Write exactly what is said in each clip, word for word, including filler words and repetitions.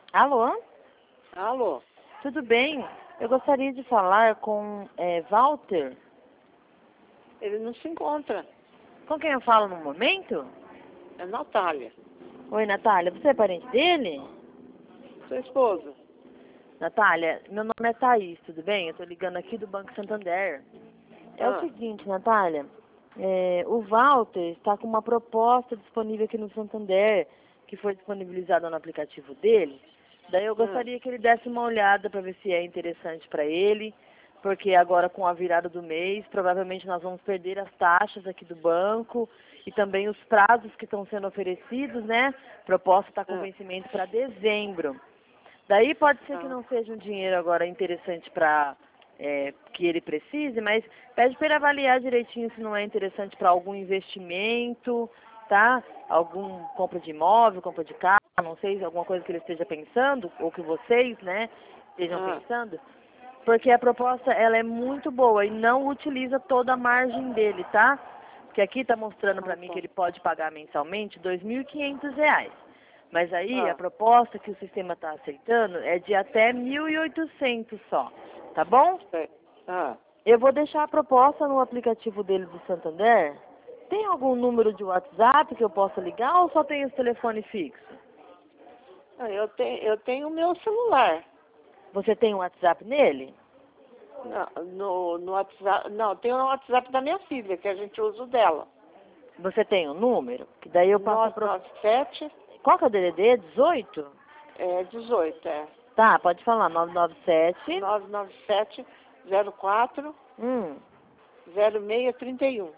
Alô? Alô? Tudo bem? Eu gostaria de falar com é, Walter. Ele não se encontra. Com quem eu falo no momento? É Natália, Oi, Natália. Você é parente dele? sua esposa. Natália, meu nome é Thaís, tudo bem? Eu tô ligando aqui do Banco Santander. É Ah. o seguinte, Natália. É, o Walter está com uma proposta disponível aqui no Santander, que foi disponibilizada no aplicativo dele. Daí eu gostaria que ele desse uma olhada para ver se é interessante para ele, porque agora com a virada do mês, provavelmente nós vamos perder as taxas aqui do banco e também os prazos que estão sendo oferecidos, né? A proposta está com Ah. vencimento para dezembro. Daí pode ser que Ah. não seja um dinheiro agora interessante para é, que ele precise, mas pede para ele avaliar direitinho se não é interessante para algum investimento, tá? Algum compra de imóvel, compra de carro, não sei, alguma coisa que ele esteja pensando, ou que vocês, né, estejam Ah. pensando. Porque a proposta, ela é muito boa e não utiliza toda a margem dele, tá? Porque aqui está mostrando para Ah, mim tá. que ele pode pagar mensalmente dois mil e quinhentos reais. Mas aí a Ah. proposta que o sistema está aceitando é de até mil e oitocentos só, tá bom? Sei. Ah. Eu vou deixar a proposta no aplicativo dele do Santander. Tem algum número de WhatsApp que eu possa ligar ou só tem esse telefone fixo? Ah, eu tenho, eu tenho o meu celular. Você tem um WhatsApp nele? Não, no, no WhatsApp. Não, tem o WhatsApp da minha filha, que a gente usa o dela. Você tem um número? Que daí eu passo a nove pro... nove sete Qual que é o D D D? dezoito? é dezoito, é. Tá, pode falar. nove nove sete. nove nove sete zero quatro Hum. zero seis três um.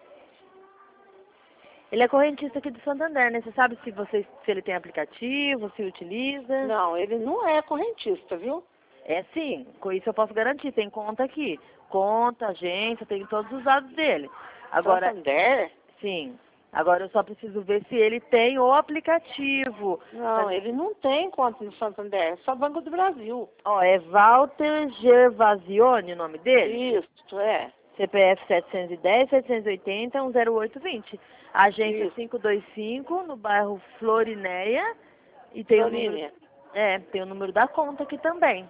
Ele é correntista aqui do Santander, né? Você sabe se, você, se ele tem aplicativo, se utiliza? Não, ele não é correntista, viu? É sim, com isso eu posso garantir. Tem conta aqui. Conta, agência, tem todos os dados dele. Agora, Santander? sim. Agora eu só preciso ver se ele tem o aplicativo. Não, ele não tem conta no Santander, é só Banco do Brasil. Ó, é Walter Gervasione o nome dele? Isso, é. C P F setecentos e dez, setecentos e oitenta, um zero oito vinte. Agência Isso. quinhentos e vinte e cinco, no bairro Florinéia. E tem o número, Florínia. é, tem o número da conta aqui também.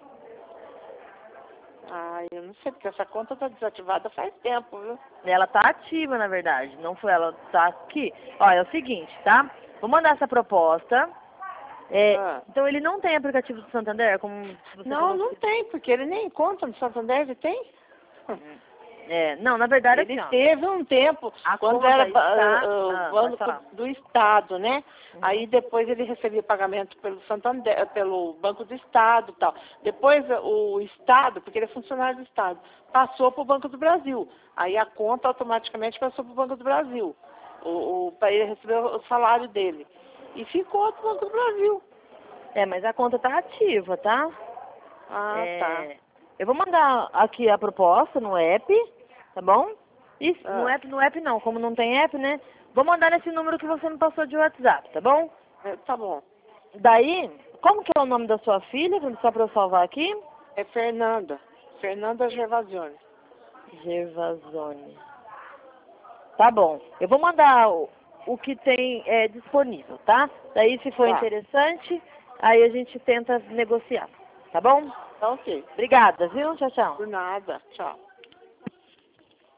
Ah, eu não sei, porque essa conta tá desativada faz tempo, viu? Ela tá ativa, na verdade. Não foi ela, tá aqui. Ó, é o seguinte, tá? Vou mandar essa proposta. É, Ah. então ele não tem aplicativo do Santander, como você Não, falou não que... tem, porque ele nem conta no Santander, ele tem? É, não, na verdade Ele assim, ó. teve um tempo, A quando conta era está... uh, Ah, pode banco falar. do Estado, né? Uhum. Aí depois ele recebia pagamento pelo Santander, pelo Banco do Estado e tal. Depois o Estado, porque ele é funcionário do Estado, passou para o Banco do Brasil. Aí a conta automaticamente passou para o Banco do Brasil. O, o, para ele receber o salário dele. E ficou para o Banco do Brasil. É, mas a conta tá ativa, tá? Ah, É, tá. eu vou mandar aqui a proposta no app, tá bom? Isso, no Ah, app, no app não, como não tem app, né? Vou mandar nesse número que você me passou de WhatsApp, tá bom? é, tá bom. Daí, como que é o nome da sua filha, só pra eu salvar aqui? É Fernanda. Fernanda Gervasione. Gervasone. Tá bom, eu vou mandar o, o que tem é, disponível, tá? Daí, se for Tá. interessante, aí a gente tenta negociar, tá bom? Tá ok. Obrigada, viu? Tchau, tchau. Por nada. Tchau.